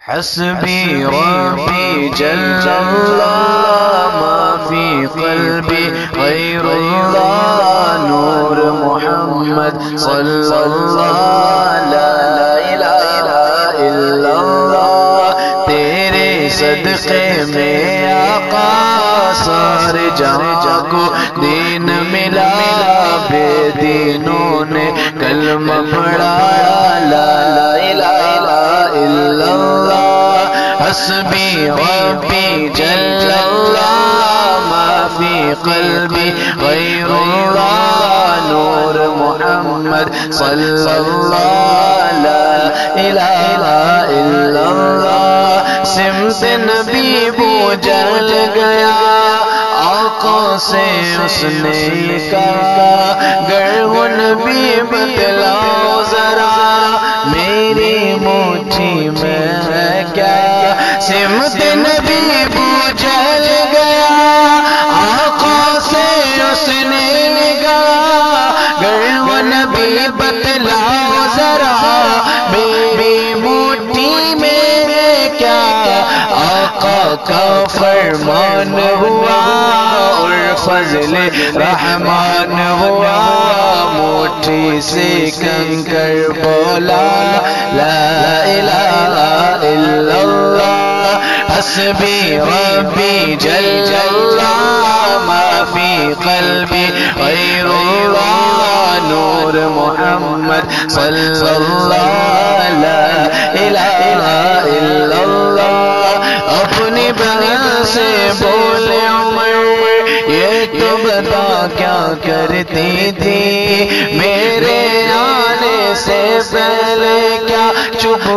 حسبی ربی جل اللہ ما فی قلبی غیر اللہ نور محمد صلی اللہ لا الہ الا اللہ تیرے صدقے میں آقا سارے جہاں کو دین ملا بے دینوں نے کلمہ پڑھا لا الہ الا اللہ حسبی ربی جل اللہ ما فی قلبی غیر اللہ نور محمد صلی اللہ لا الہ الا اللہ سمت نبی بو جل گیا آنکھوں سے اس نے کہا گر وہ نبی بتلاؤ ذرا میری مٹھی میں ہے کیا سمت نبی بو جل گیا آنکھوں سے اس نے کہا گر وہ نبی بتلاؤ ذرا میری مٹھی میں ہے کیا آقا کا فرمان ہوا اور فضل رحمان ہوا مٹھی سے کنکر بولا لا الہ الا اللہ حسبی ربی جل اللہ ما فی قلبی غیر اللہ نور محمد صلی اللہ لا الہ الا اللہ اپنی بہن سے بولے عمر یہ تو بتا کیا کرتی تھی میرے آنے سے پہلے کیا چپ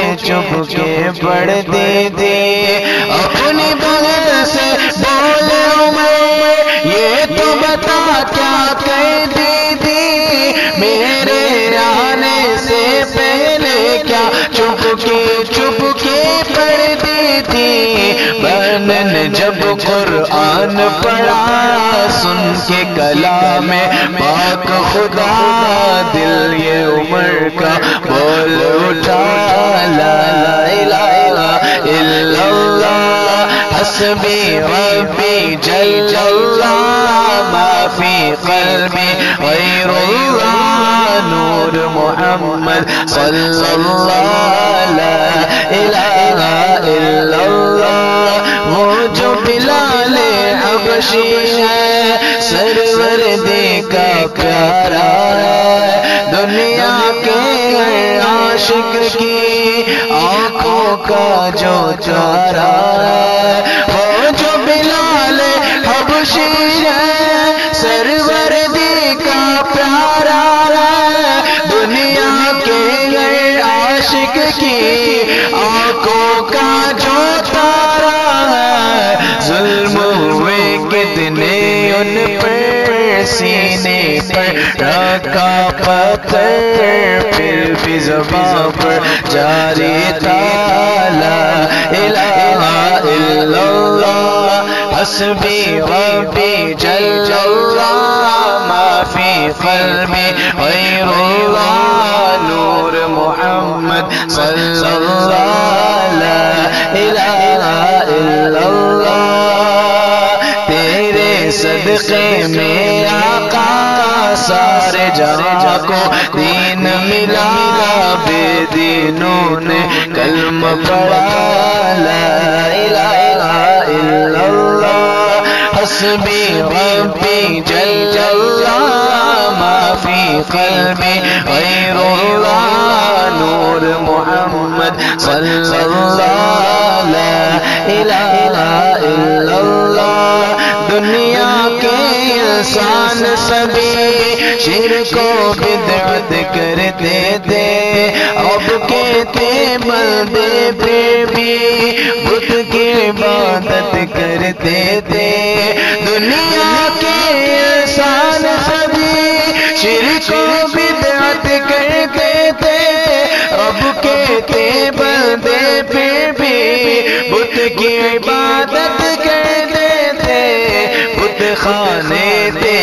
کے پڑھتی تھی اپنی بہن سے بولے عمر یہ تو بتا کیا کرتی تھی میرے آنے سے پہلے کیا چپ کے پڑھتی تھی بہن نے جب قرآن پڑھا سن کے کلام پاک خدا دل یہ عمر کا بول اٹھا لا الہ الا اللہ حسبی ربی جل اللہ ما فی قلبی غیر اللہ نور محمد صلی اللہ لا الہ الا اللہ وہ جو بلال حبشی ہے سرور دی کا پیارا ہے دنیا کے ہر عاشق کی آنکھوں کا جو چارہ ہے وہ جو بلال حبشی ہے سرور دی کا پیارا ہے دنیا کے ہر عاشق کی آنکھوں کا جو تارا ہے ظلم ہوئے کتنے ان پر سینے پر رکھا پتھر پھر بھی زبان پر جاری تھا لا الہ الا اللہ حسبی ربی جل اللہ ما فی قلبی غیر اللہ نور محمد صلی اللہ لا الہ الا اللہ تیرے صدقے میں آقا سارے جہاں کو دین ملا بے دینوں نے کلمہ پڑھا لا الہ الا اللہ حسبی ربی جل اللہ ما فی قلبی غیر اللہ نور محمد صلی اللہ لا الہ الا اللہ دنیا کے انسان سبھی شرک و بدعت کرتے تھے اب کہتے بندے پہ بھی بت کی عبادت کرتے تھے دنیا کے انسان سبھی شرک و بدعت کرتے تھے اب کہتے بندے پہ بھی بت کی عبادت کرتے تھے بت خانے تھے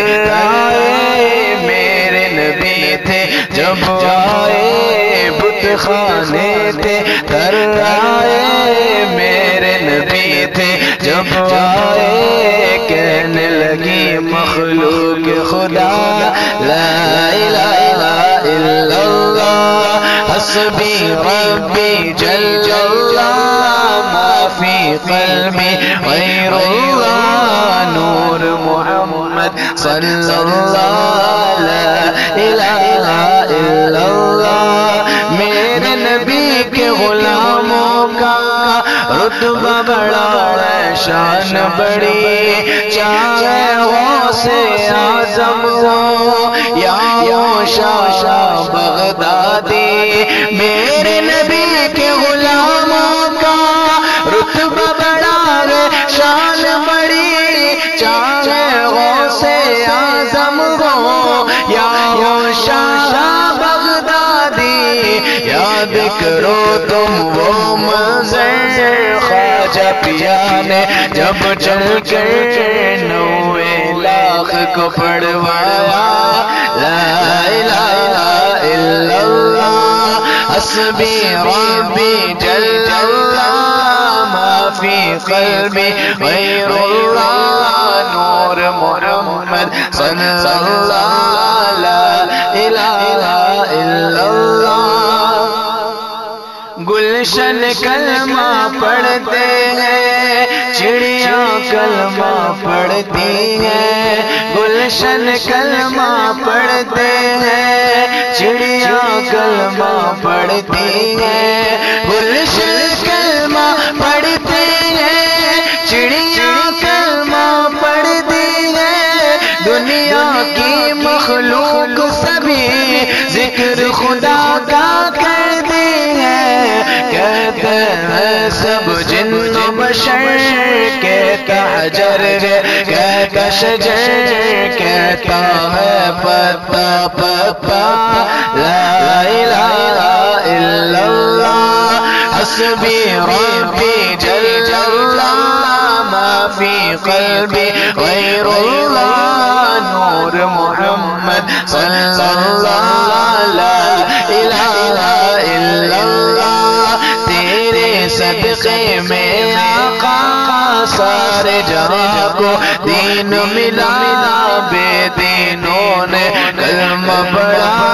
ترائے میرے نبی تھے جب آئے بت خانے تھے، در آئے میرے نبی تھے، جب آئے کہنے لگی مخلوق خدا لا الہ الا اللہ، حسبی ربی جل اللہ، ما فی قلبی غیر اللہ، نور محمد صلی اللہ، لا الہ الا اللہ۔ میرے نبی کے غلاموں کا رتبہ بڑا ہے، شان بڑی، چاہے غوث اعظم ہو یا وہ شاہ بغدادی، میرے نبی کے غلاموں کا رتبہ بڑا ہے، شان بڑی، چاہے غوث اعظم ہو یا وہ شاہ بغدادی۔ یاد کرو تم وہ منظر خواجہ پیا نے جب چل کر 90 لاکھ کو پڑھوایا، لا الہ الا اللہ، حسبی ربی جل اللہ، ما فی قلبی غیر اللہ، نور محمد صلی اللہ، لا الہ الا اللہ۔ گلشن کلمہ پڑھتے ہیں، چڑیاں کلمہ پڑھتی ہیں، گلشن کلمہ پڑھتے ہیں، چڑیاں کلمہ پڑھتی ہیں، گلشن کلمہ پڑھتے ہیں، چڑیاں کلمہ پڑھتی ہیں، دنیا کی مخلوق سبھی ذکر خدا کا کرتی ہے، کہتے ہیں سب جن و بشر، کہتا حجر کہتا شجر، کہتا ہے پتا پتا، لا الہ الا اللہ، حسبی ربی جل اللہ، ما فی قلبی غیر اللہ، نور محمد صلی اللہ، لا الہ الا اللہ۔ تیرے صدقے میں آقا سارے جہاں کو دین ملا، بے دینوں نے کلمہ پڑھا،